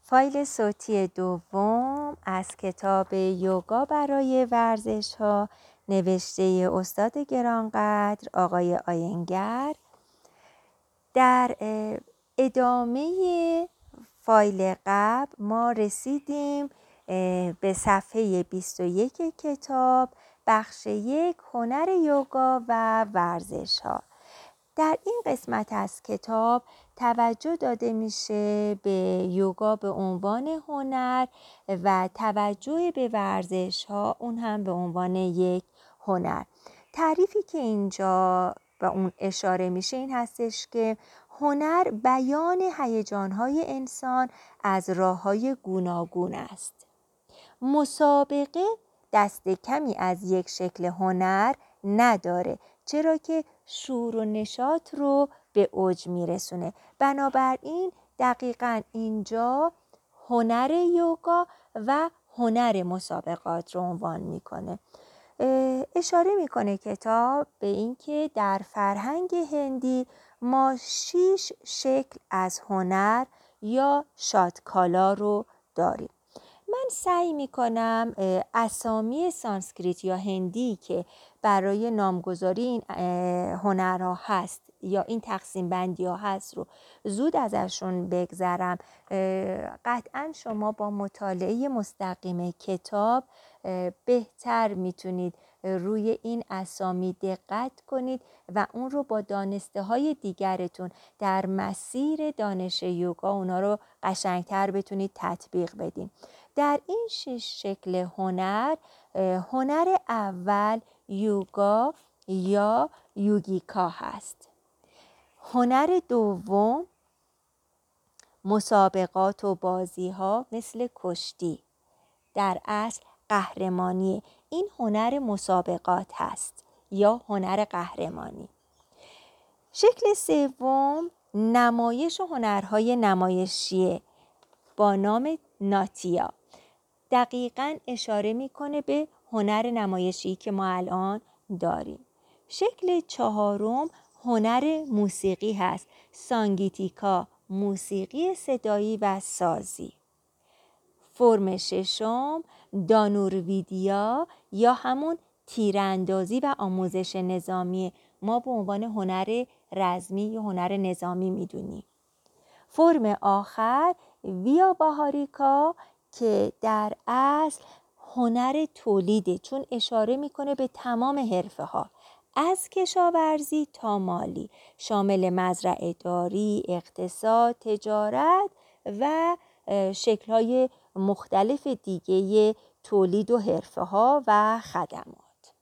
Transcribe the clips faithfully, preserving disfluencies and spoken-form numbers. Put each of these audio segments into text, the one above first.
فایل صوتی دوم از کتاب یوگا برای ورزش ها نوشته استاد گرانقدر آقای آینگر. در ادامه فایل قبل ما رسیدیم به صفحه بیست و یک کتاب، بخش یک، هنر یوگا و ورزش ها. در این قسمت از کتاب توجه داده میشه به یوگا به عنوان هنر و توجه به ورزش ها اون هم به عنوان یک هنر. تعریفی که اینجا به اون اشاره میشه این هستش که هنر بیان هیجان‌های انسان از راه‌های گوناگون است. مسابقه دست کمی از یک شکل هنر نداره، چرا که شور و نشاط رو به اوج میرسونه. بنابراین دقیقاً اینجا هنر یوگا و هنر مسابقات رو عنوان میکنه. اشاره میکنه کتاب به اینکه در فرهنگ هندی ما شش شکل از هنر یا شادکالا رو داریم. من سعی میکنم اسامی سانسکریت یا هندی که برای نامگذاری این هنرها هست یا این تقسیم بندی ها هست رو زود ازشون بگذرم. قطعا شما با مطالعه مستقیم کتاب بهتر میتونید روی این اسامی دقت کنید و اون رو با دانسته های دیگرتون در مسیر دانش یوگا اونا رو قشنگتر بتونید تطبیق بدین. در این شش شکل هنر، هنر اول یوگا یا یوگیکا هست. هنر دوم مسابقات و بازی ها مثل کشتی، در اصل قهرمانی. این هنر مسابقات هست یا هنر قهرمانی. شکل سوم نمایش و هنرهای نمایشیه با نام ناتیا. دقیقاً اشاره میکنه به هنر نمایشی که ما الان داریم. شکل چهارم هنر موسیقی هست، سانگیتیکا، موسیقی صدایی و سازی. فرم ششم دانورویدیا یا همون تیراندازی و آموزش نظامی، ما به عنوان هنر رزمی یا هنر نظامی میدونیم. فرم آخر ویا باهاریکا که در اصل هنر تولیده، چون اشاره میکنه به تمام حرفه ها از کشاورزی تا مالی، شامل مزرعه داری، اقتصاد، تجارت و شکل‌های مختلف دیگه تولید و حرفه ها و خدمات.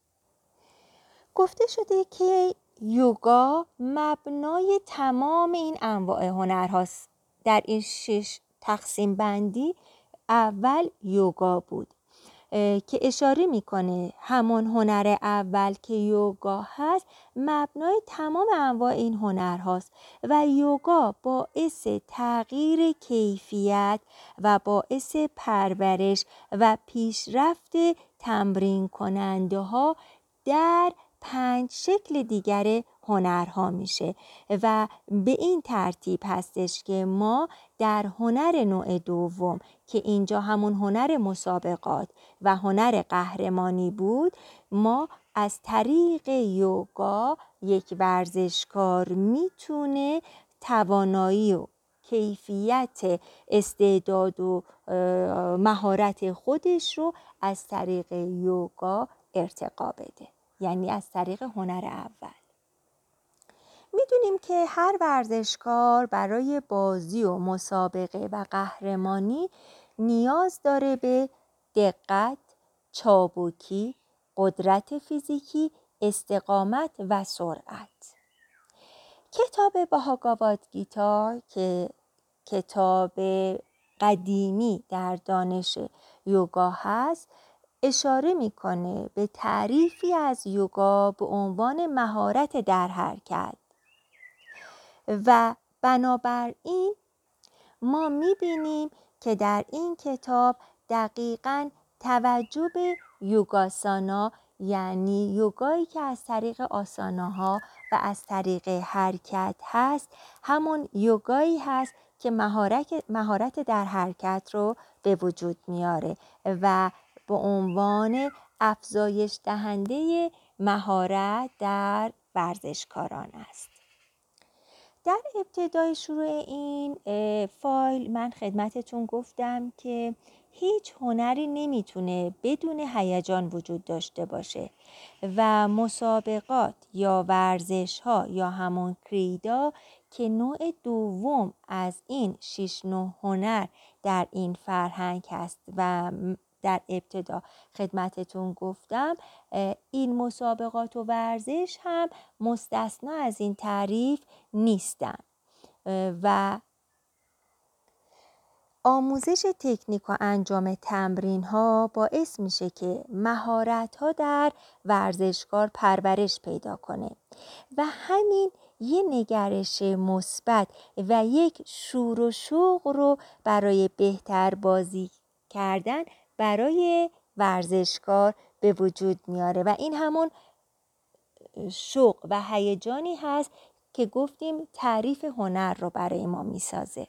گفته شده که یوگا مبنای تمام این انواع هنرهاست. در این شش تقسیم بندی اول یوگا بود که اشاره میکنه همون هنر اول که یوگا هست مبنای تمام انواع این هنرهاست و یوگا باعث تغییر کیفیت و باعث پرورش و پیشرفت تمرین کننده ها در پنج شکل دیگر هنرها میشه و به این ترتیب هستش که ما در هنر نوع دوم که اینجا همون هنر مسابقات و هنر قهرمانی بود، ما از طریق یوگا یک ورزشکار میتونه توانایی و کیفیت استعداد و مهارت خودش رو از طریق یوگا ارتقا بده، یعنی از طریق هنر اول. میدونیم که هر ورزشکار برای بازی و مسابقه و قهرمانی نیاز داره به دقت، چابکی، قدرت فیزیکی، استقامت و سرعت. کتاب باهاگاواد گیتا که کتاب قدیمی در دانش یوگا هست اشاره میکنه به تعریفی از یوگا به عنوان مهارت در حرکت و بنابراین ما میبینیم که در این کتاب دقیقاً توجه به یوگاسانا، یعنی یوگایی که از طریق آساناها و از طریق حرکت هست، همون یوگایی هست که مهارت مهارت در حرکت رو به وجود میاره و به عنوان افزایش دهنده مهارت در ورزشکاران است. در ابتدای شروع این فایل من خدمتتون گفتم که هیچ هنری نمیتونه بدون هیجان وجود داشته باشه و مسابقات یا ورزش ها یا همون کریدا که نوع دوم از این شش نوع هنر در این فرهنگ هست و در ابتدا خدمتتون گفتم، این مسابقات و ورزش هم مستثنا از این تعریف نیستن و آموزش تکنیک و انجام تمرین ها باعث میشه که مهارت ها در ورزشکار پرورش پیدا کنه و همین یه نگرش مثبت و یک شور و شوق رو برای بهتر بازی کردن برای ورزشکار به وجود میاره و این همون شوق و هیجانی هست که گفتیم تعریف هنر رو برای ما میسازه.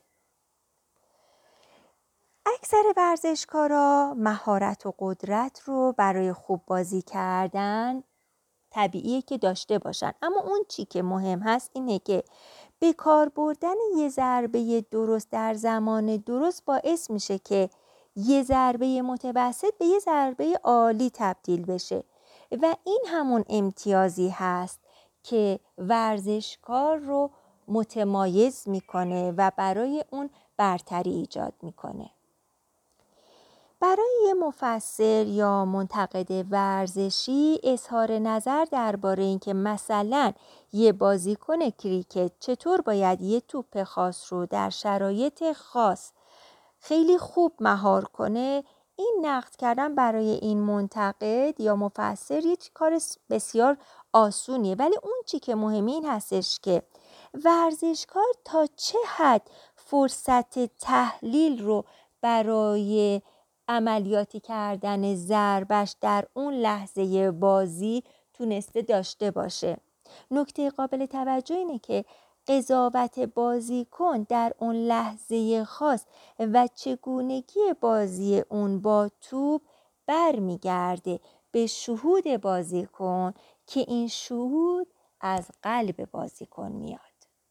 اکثر ورزشکارا مهارت و قدرت رو برای خوب بازی کردن طبیعیه که داشته باشن، اما اون چی که مهم هست اینه که به کار بردن یه ضربه درست در زمان درست باعث میشه که یه ضربه متوسط به یه ضربه عالی تبدیل بشه و این همون امتیازی هست که ورزشکار رو متمایز میکنه و برای اون برتری ایجاد میکنه. برای یه مفسر یا منتقد ورزشی اظهار نظر درباره اینکه مثلا یه بازیکن کریکت چطور باید یه توپ خاص رو در شرایط خاص خیلی خوب مهار کنه، این نقد کردن برای این منتقد یا مفسر یه کار بسیار آسونیه، ولی اون چی که مهمه این هستش که ورزشکار تا چه حد فرصت تحلیل رو برای عملیاتی کردن ضربش در اون لحظه بازی تونسته داشته باشه. نکته قابل توجه اینه که قضاوت بازیکن در اون لحظه خاص و چگونگی بازی اون با توپ برمیگرده به شهود بازیکن که این شهود از قلب بازیکن میاد.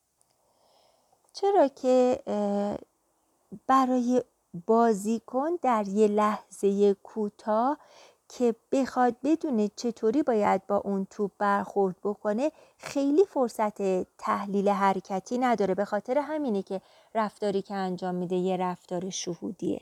چرا که برای بازیکن در یه لحظه کوتاه که بخواد بدونه چطوری باید با اون توپ برخورد بکنه خیلی فرصت تحلیل حرکتی نداره، به خاطر همینه که رفتاری که انجام میده یه رفتار شهودیه.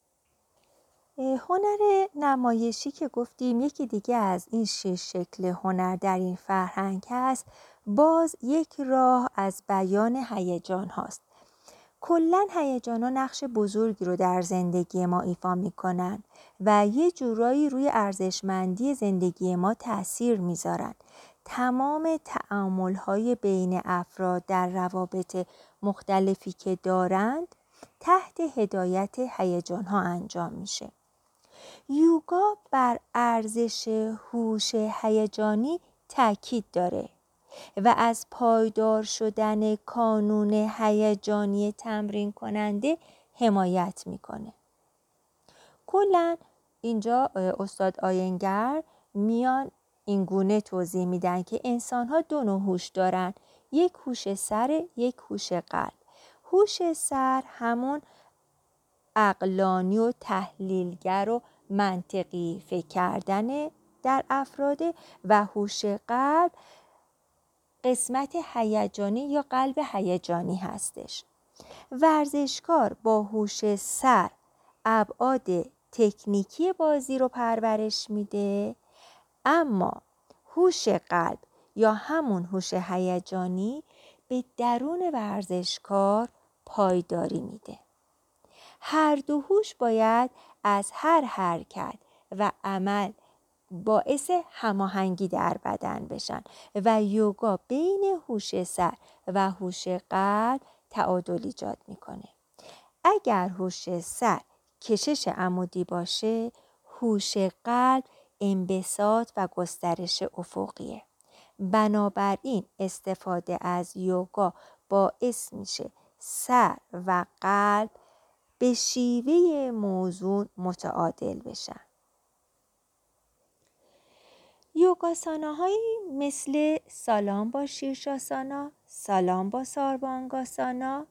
هنر نمایشی که گفتیم یکی دیگه از این شش شکل هنر در این فرهنگ هست، باز یک راه از بیان هیجان هاست. کلاً هیجان‌ها نقش بزرگی رو در زندگی ما ایفا می‌کنن و یه جورایی روی ارزشمندی زندگی ما تأثیر می‌ذارن. تمام تعامل‌های بین افراد در روابط مختلفی که دارند تحت هدایت هیجان‌ها انجام میشه. یوگا بر ارزش هوش هیجانی تاکید داره و از پایدار شدن کانون هیجانی تمرین کننده حمایت میکنه. کلاً اینجا استاد آینگر میان این گونه توضیح میدن که انسان ها دو نوع هوش دارن، یک هوش سر، یک هوش قلب. هوش سر همون عقلانی و تحلیلگر و منطقی فکر کردن در افراد و هوش قلب قسمت هیجانی یا قلب هیجانی هستش. ورزشکار با هوش سر ابعاد تکنیکی بازی رو پرورش میده، اما هوش قلب یا همون هوش هیجانی به درون ورزشکار پایداری میده. هر دو هوش باید از هر حرکت و عمل باعث هماهنگی در بدن بشن و یوگا بین هوش سر و هوش قلب تعادل ایجاد میکنه. اگر هوش سر کشش عمودی باشه، هوش قلب انبساط و گسترش افقیه. بنابراین استفاده از یوگا باعث میشه سر و قلب به شیوه موزون متعادل بشن. یوگاساناهایی مثل سالام با شیرشاسانا، سالام با ساربانگاسانا،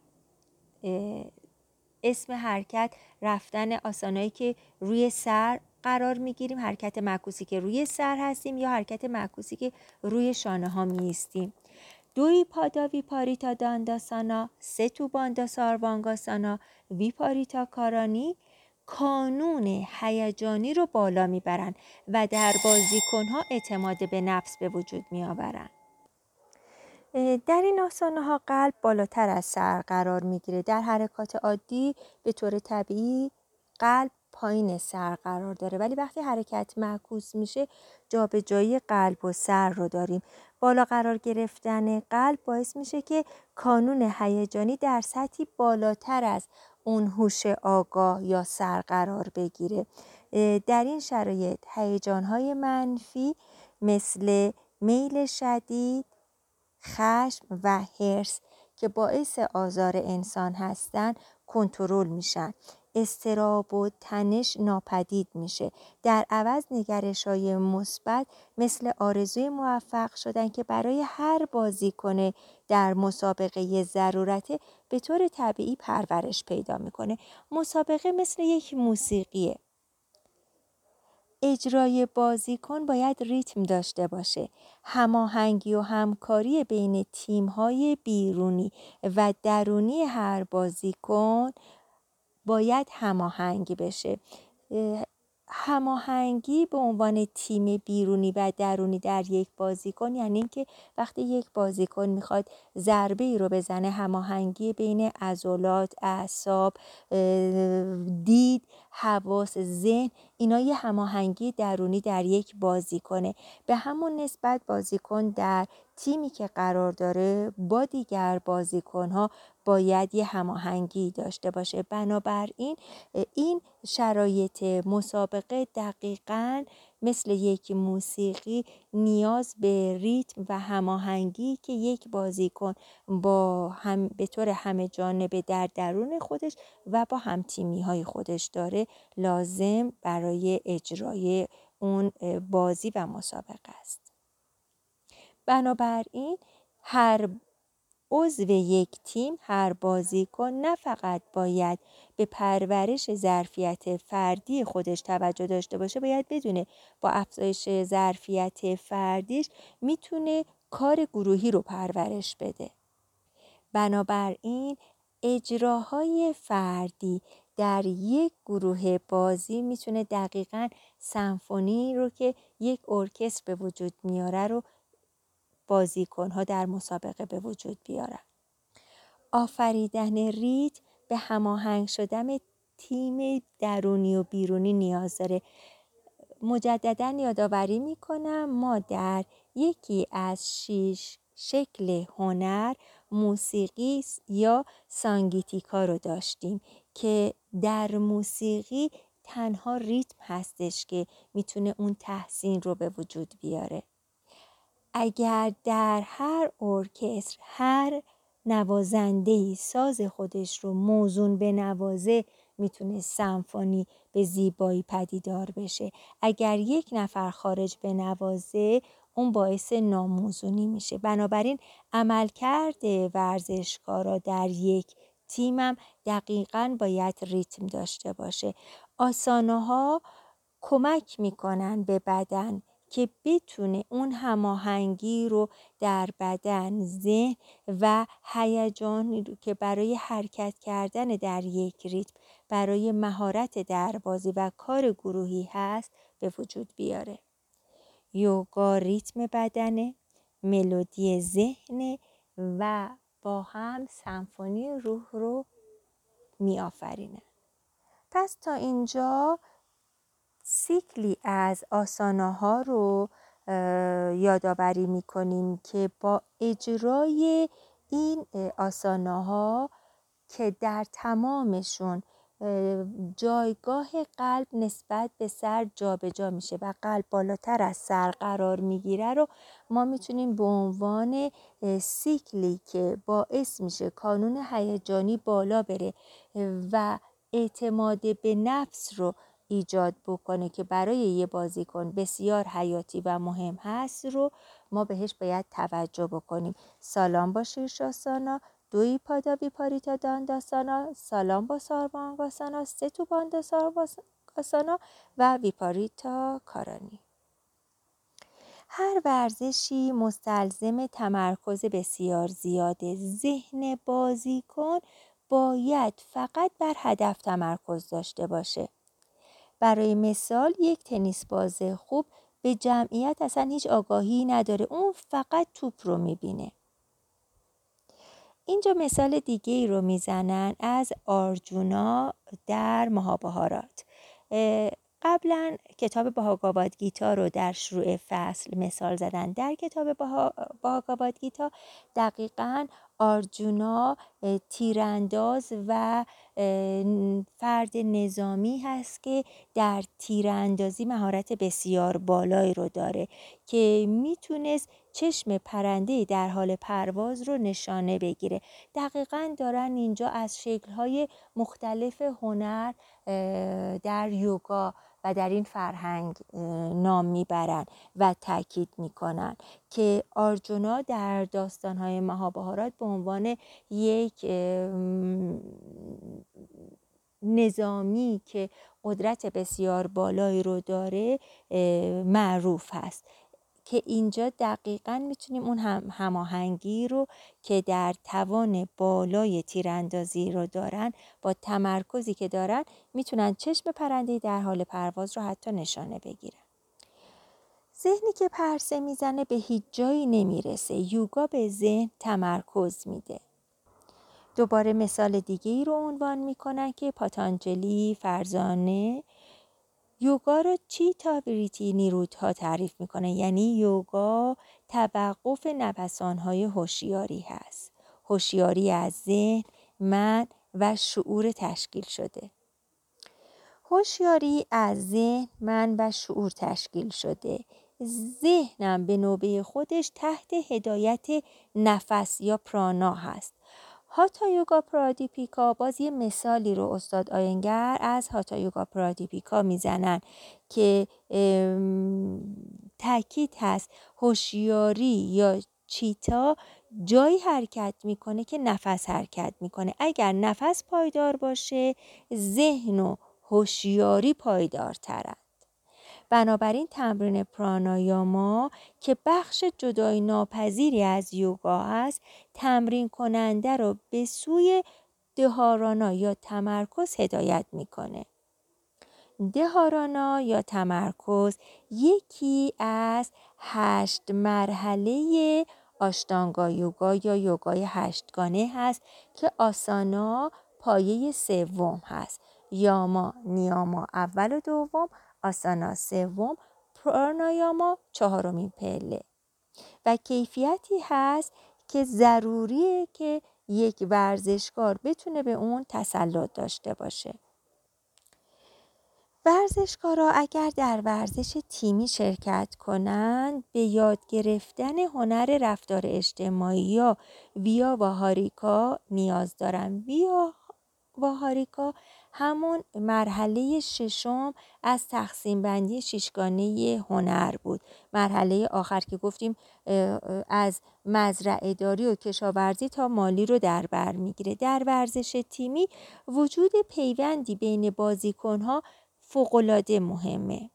اسم حرکت رفتن آسانایی که روی سر قرار میگیریم، حرکت معکوسی که روی سر هستیم یا حرکت معکوسی که روی شانه ها میستیم. دوی پادا ویپاریتا دانداسانا، سه تو باندا ساربانگاسانا، ویپاریتا کارانی کانون هیجانی رو بالا میبرن و در بازیکنها اعتماد به نفس به وجود میآورن. در این آسانه ها قلب بالاتر از سر قرار میگیره. در حرکات عادی به طور طبیعی قلب پایین سر قرار داره، ولی وقتی حرکت معکوس میشه جابجایی قلب و سر رو داریم. بالا قرار گرفتن قلب باعث میشه که کانون هیجانی در سطحی بالاتر از اون هوش آگاه یا سر قرار بگیره. در این شرایط هیجان‌های منفی مثل میل شدید، خشم و حرص که باعث آزار انسان هستند کنترل میشن. اضطراب و تنش ناپدید میشه. در عوض نگرش‌های مثبت مثل آرزوی موفق شدن که برای هر بازیکن در مسابقه ضرورته به طور طبیعی پرورش پیدا میکنه. مسابقه مثل یک موسیقیه. اجرای بازیکن باید ریتم داشته باشه. هماهنگی و همکاری بین تیم‌های بیرونی و درونی هر بازیکن باید هماهنگ بشه. هماهنگی به عنوان تیم بیرونی و درونی در یک بازیکن یعنی اینکه وقتی یک بازیکن میخواد ضربه ای رو بزنه، هماهنگی بین عضلات، اعصاب، دید، حواس، ذهن، اینا یه هماهنگی درونی در یک بازیکنه. به همون نسبت بازیکن در تیمی که قرار داره با دیگر بازیکن‌ها باید یه هماهنگی داشته باشه. بنابراین این شرایط مسابقه دقیقاً مثل یک موسیقی نیاز به ریتم و هماهنگی که یک بازیکن با هم به طور همه جانبه در درون خودش و با هم تیمی های خودش داره لازم برای اجرای اون بازی و مسابقه است. بنابراین هر عضو یک تیم، هر بازیکن نه فقط باید به پرورش ظرفیت فردی خودش توجه داشته باشه، باید بدونه با افزایش ظرفیت فردیش میتونه کار گروهی رو پرورش بده. بنابراین اجراهای فردی در یک گروه بازی میتونه دقیقاً سمفونی رو که یک ارکستر به وجود میاره رو بازیکن‌ها در مسابقه به وجود بیارن. آفریدن ریتم به هماهنگ شدن تیم درونی و بیرونی نیاز داره. مجدداً یادآوری میکنم ما در یکی از شش شکل هنر موسیقی یا سانگیتیکا رو داشتیم که در موسیقی تنها ریتم هستش که میتونه اون تحسین رو به وجود بیاره. اگر در هر ارکستر هر نوازنده‌ای ساز خودش رو موزون بنوازه میتونه سمفونی به زیبایی پدیدار بشه. اگر یک نفر خارج بنوازه اون باعث ناموزونی میشه. بنابراین عملکرد ورزشکارا در یک تیمم دقیقاً باید ریتم داشته باشه. آسانه‌ها کمک میکنن به بدن که بتونه اون هماهنگی رو در بدن، ذهن و هیجان که برای حرکت کردن در یک ریتم، برای مهارت در بازی و کار گروهی هست به وجود بیاره. یوگا ریتم بدنه، ملودی ذهن و با هم سمفونی روح رو می آفرینه. پس تا اینجا سیکلی از آسانه‌ها رو یادآوری می‌کنیم که با اجرای این آسانه‌ها که در تمامشون جایگاه قلب نسبت به سر جابجا میشه و قلب بالاتر از سر قرار میگیره رو ما میتونیم به عنوان سیکلی که باعث میشه کانون هیجانی بالا بره و اعتماد به نفس رو ایجاد بکنه که برای یه بازیکن بسیار حیاتی و مهم هست رو ما بهش باید توجه بکنیم. سالام با شیرشاسانا، دوی پادا ویپاریتا دانداسانا، سالام با ساروانگاسانا، ستو باندو ساروانگاسانا و ویپاریتا کارانی. هر ورزشی مستلزم تمرکز بسیار زیاده. ذهن بازیکن باید فقط بر هدف تمرکز داشته باشه. برای مثال یک تنیس باز خوب به جمعیت اصلا هیچ آگاهی نداره، اون فقط توپ رو میبینه. اینجا مثال دیگه ای رو میزنن از آرجونا در مهابهارات. قبلا کتاب بهاگاواد گیتا رو در شروع فصل مثال زدن. در کتاب بهاگاواد گیتا دقیقاً آرجونا تیرانداز و فرد نظامی هست که در تیراندازی مهارت بسیار بالایی رو داره که میتونست چشم پرنده در حال پرواز رو نشانه بگیره. دقیقاً دارن اینجا از شکل‌های مختلف هنر در یوگا و در این فرهنگ نام میبرن و تاکید میکنن که آرجونا در داستان‌های مهابهارات به عنوان یک نظامی که قدرت بسیار بالایی رو داره معروف هست که اینجا دقیقاً میتونیم اون هم هماهنگی رو که در توان بالای تیراندازی رو دارن با تمرکزی که دارن میتونن چشم پرنده در حال پرواز رو حتی نشانه بگیرن. ذهنی که پرسه میزنه به هیچ جایی نمیرسه. یوگا به ذهن تمرکز میده. دوباره مثال دیگه ای رو عنوان میکنن که پاتانجلی فرزانه یوگا رو چیتا وریتی نیرودها تعریف میکنه، یعنی یوگا توقف نفسانهای هوشیاری هست. هوشیاری از ذهن، من و شعور تشکیل شده. هوشیاری از ذهن، من و شعور تشکیل شده. ذهنم به نوبه خودش تحت هدایت نفس یا پرانا هست. هاتا یوگا پرادیپیکا، باز یه مثالی رو استاد آینگر از هاتا یوگا پرادیپیکا میزنن که تاکید هست هوشیاری یا چیتا جایی حرکت میکنه که نفس حرکت میکنه. اگر نفس پایدار باشه ذهن و هوشیاری پایدارترند. بنابراین تمرین پرانایاما که بخش جدای ناپذیری از یوگا است تمرین کننده رو به سوی دهارانا یا تمرکز هدایت میکنه. دهارانا یا تمرکز یکی از هشت مرحله آشتانگا یوگا یا یوگای هشتگانه هست که آسانا پایه سوم هست. یاما نیاما اول و دوم، آسانا سوم، پرانایاما چهارمین پله و کیفیتی هست که ضروریه که یک ورزشکار بتونه به اون تسلط داشته باشه. ورزشکارا اگر در ورزش تیمی شرکت کنند به یاد گرفتن هنر رفتار اجتماعی یا ویا و هاریکا نیاز دارن. ویا و هاریکا همون مرحله ششم از تقسیم بندی ششگانه هنر بود. مرحله آخر که گفتیم از مزرعه داری و کشاورزی تا مالی رو در بر میگیره. در ورزش تیمی وجود پیوندی بین بازیکن‌ها فوق‌العاده مهمه.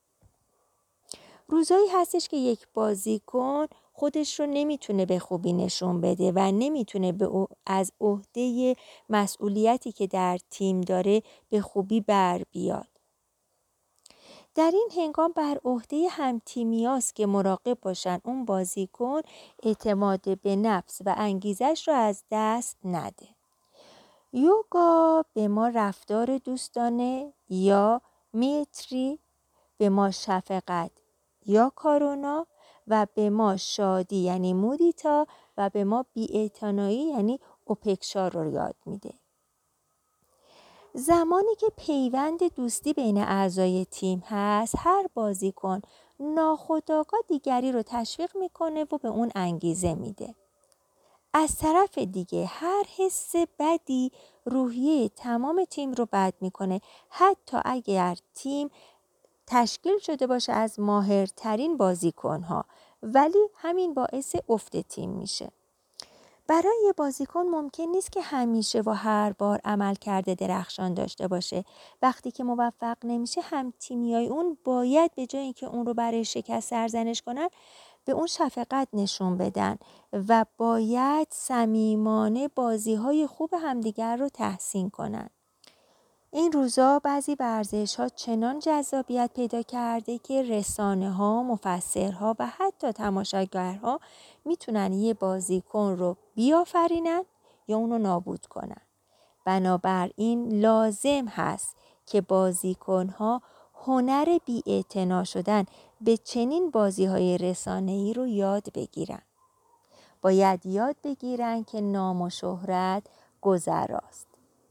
روزایی هستش که یک بازیکن خودش رو نمیتونه به خوبی نشون بده و نمیتونه به از عهده مسئولیتی که در تیم داره به خوبی بر بیاد. در این هنگام بر عهده هم‌تیمیاست که مراقب باشن اون بازیکن اعتماد به نفس و انگیزش رو از دست نده. یوگا به ما رفتار دوستانه یا میتری، به ما شفقت یا کارونا و به ما شادی یعنی مودیتا و به ما بی‌اعتنایی یعنی اوپکشا رو یاد میده. زمانی که پیوند دوستی بین اعضای تیم هست، هر بازیکن ناخودآگاه دیگری رو تشویق میکنه و به اون انگیزه میده. از طرف دیگه هر حس بدی روحیه تمام تیم رو بد میکنه، حتی اگر تیم تشکیل شده باشه از ماهرترین بازیکنها، ولی همین باعث افت تیم میشه. برای یه بازیکن ممکن نیست که همیشه و هر بار عمل کرده درخشان داشته باشه. وقتی که موفق نمیشه، هم تیمیای اون باید به جای اینکه اون رو برای شکست سرزنش کنن، به اون شفقت نشون بدن و باید صمیمانه بازی‌های خوب همدیگر رو تحسین کنن. این روزا بعضی ورزش‌ها چنان جذابیت پیدا کرده که رسانه‌ها، مفسرها و حتی تماشاگرها میتونن یه بازیکن رو بیافرینن یا اونو نابود کنن. بنابراین لازم هست که بازیکن‌ها هنر بی‌اعتنا شدن به چنین بازی‌های رسانه‌ای رو یاد بگیرن. باید یاد بگیرن که نام و شهرت گذراست.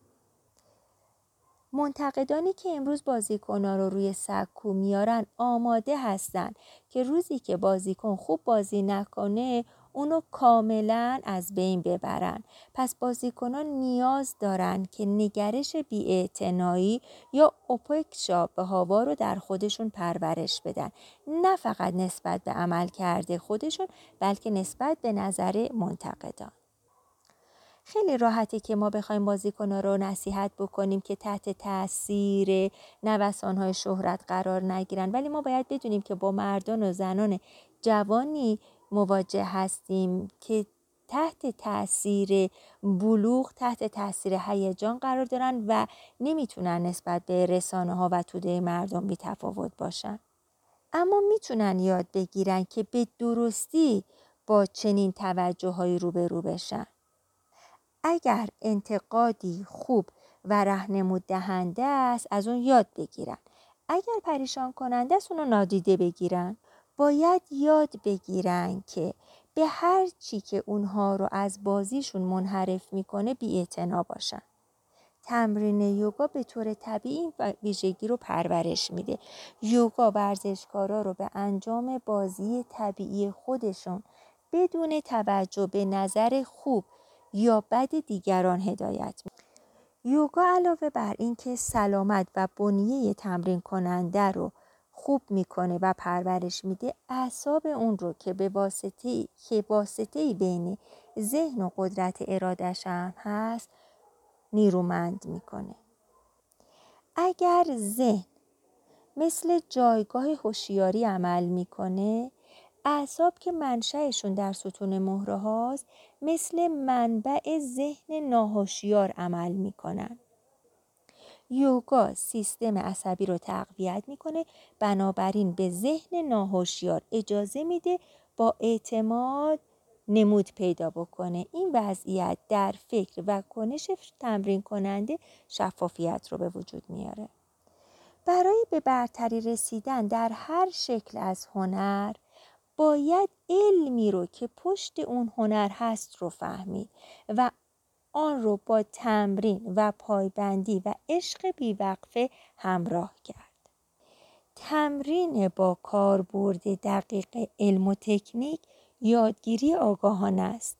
منتقدانی که امروز بازیکن‌ها رو روی سکو میارن آماده هستن که روزی که بازیکن خوب بازی نکنه اونو کاملا از بین ببرن. پس بازیکنان نیاز دارن که نگرش بی‌اعتنایی یا اوپکشا به هوا رو در خودشون پرورش بدن، نه فقط نسبت به عمل کرده خودشون بلکه نسبت به نظر منتقدان. خیلی راحته که ما بخوایم بازیکن‌ها رو نصیحت بکنیم که تحت تاثیر نوسان‌های شهرت قرار نگیرن، ولی ما باید بدونیم که با مردان و زنان جوانی مواجه هستیم که تحت تاثیر بلوغ، تحت تاثیر هیجان قرار دارن و نمیتونن نسبت به رسانه‌ها و توده مردم بی‌تفاوت باشن. اما میتونن یاد بگیرن که به درستی با چنین توجه‌هایی روبرو بشن. اگر انتقادی خوب و راهنمود دهنده است از اون یاد بگیرن. اگر پریشان کننده است اونو نادیده بگیرن. باید یاد بگیرن که به هر چی که اونها رو از بازیشون منحرف میکنه بی‌اعتنا باشن. تمرین یوگا به طور طبیعی این ویژگی رو پرورش میده. یوگا ورزشکارا رو به انجام بازی طبیعی خودشون بدون توجه به نظر خوب یا بد دیگران هدایت میده. یوگا علاوه بر این که سلامت و بنیه تمرین کننده رو خوب میکنه و پرورش میده، اعصاب اون رو که به واسطه که واسطه‌ای بین ذهن و قدرت اراده‌ش هم هست نیرومند میکنه. اگر ذهن مثل جایگاه هوشیاری عمل میکنه، اعصاب که منشأشون در ستون مهره هاست مثل منبع ذهن ناهوشیار عمل میکنن. یوگا سیستم عصبی رو تقویت میکنه، بنابراین به ذهن ناهوشیار اجازه میده با اعتماد نمود پیدا بکنه. این وضعیت در فکر و کنش تمرین کننده شفافیت رو به وجود میاره. برای به برتری رسیدن در هر شکل از هنر باید علمی رو که پشت اون هنر هست رو فهمید و آن رو با تمرین و پایبندی و عشق بیوقفه همراه کرد. تمرین با کاربرد دقیق علم و تکنیک یادگیری آگاهانه است.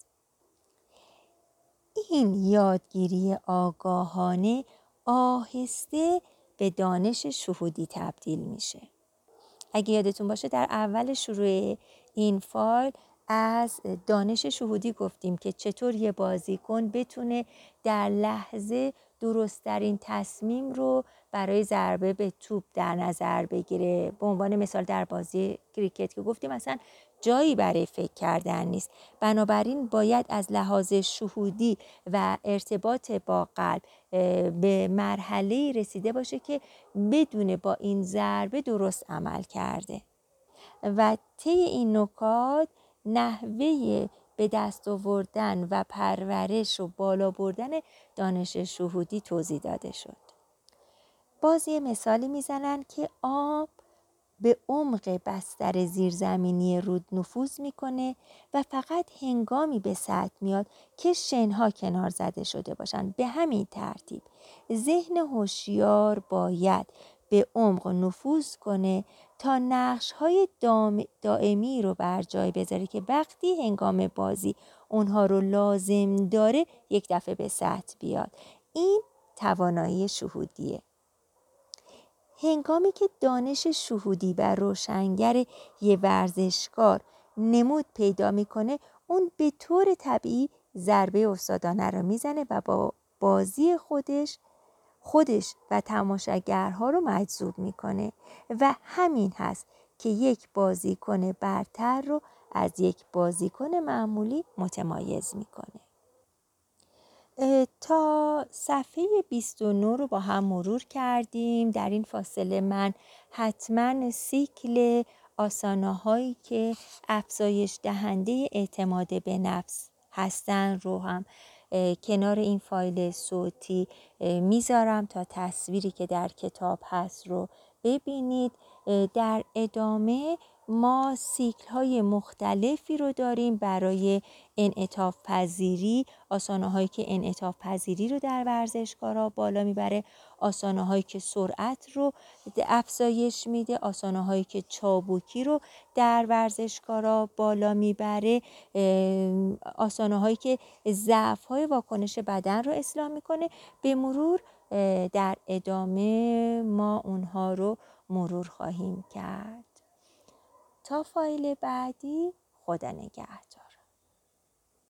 این یادگیری آگاهانه آهسته به دانش شهودی تبدیل میشه. اگه یادتون باشه در اول شروع این فایل از دانش شهودی گفتیم که چطور یه بازیکن بتونه در لحظه درست‌ترین تصمیم رو برای ضربه به توپ در نظر بگیره. به عنوان مثال در بازی کریکت که گفتیم مثلا جایی برای فکر کردن نیست. بنابراین باید از لحاظ شهودی و ارتباط با قلب به مرحله رسیده باشه که بدونه با این ضربه درست عمل کرده و طی این نکات نحوه به دست آوردن و پرورش و بالا بردن دانش شهودی توضیح داده شد. باز یه مثالی میزنن که آب به عمق بستر زیرزمینی رود نفوذ میکنه و فقط هنگامی به سطح میاد که شنها کنار زده شده باشند. به همین ترتیب ذهن هوشیار باید به عمق نفوذ کنه تا نقش‌های دائمی رو بر جای بذاره که وقتی هنگام بازی اونها رو لازم داره یک دفعه به سطح بیاد. این توانایی شهودیه. هنگامی که دانش شهودی و روشنگر یه ورزشکار نمود پیدا میکنه، اون به طور طبیعی ضربه استادانه رو میزنه و با بازی خودش خودش و تماشاگرها رو مجذوب میکنه و همین هست که یک بازیکن برتر رو از یک بازیکن معمولی متمایز میکنه. تا صفحه بیست و نه رو با هم مرور کردیم. در این فاصله من حتما سیکل آسانه‌هایی که افزایش دهنده اعتماد به نفس هستن رو هم کنار این فایل صوتی میذارم تا تصویری که در کتاب هست رو ببینید. در ادامه ما سیکل های مختلفی رو داریم برای انعطاف پذیری، آسانه هایی که انعطاف پذیری رو در ورزشکارا بالا میبره، آسانه هایی که سرعت رو افزایش میده، آسانه هایی که چابکی رو در ورزشکارا بالا میبره، آسانه هایی که ضعف های واکنش بدن رو اصلاح میکنه. به مرور در ادامه ما اونها رو مرور خواهیم کرد. تا فایل بعدی، خدا نگهدار.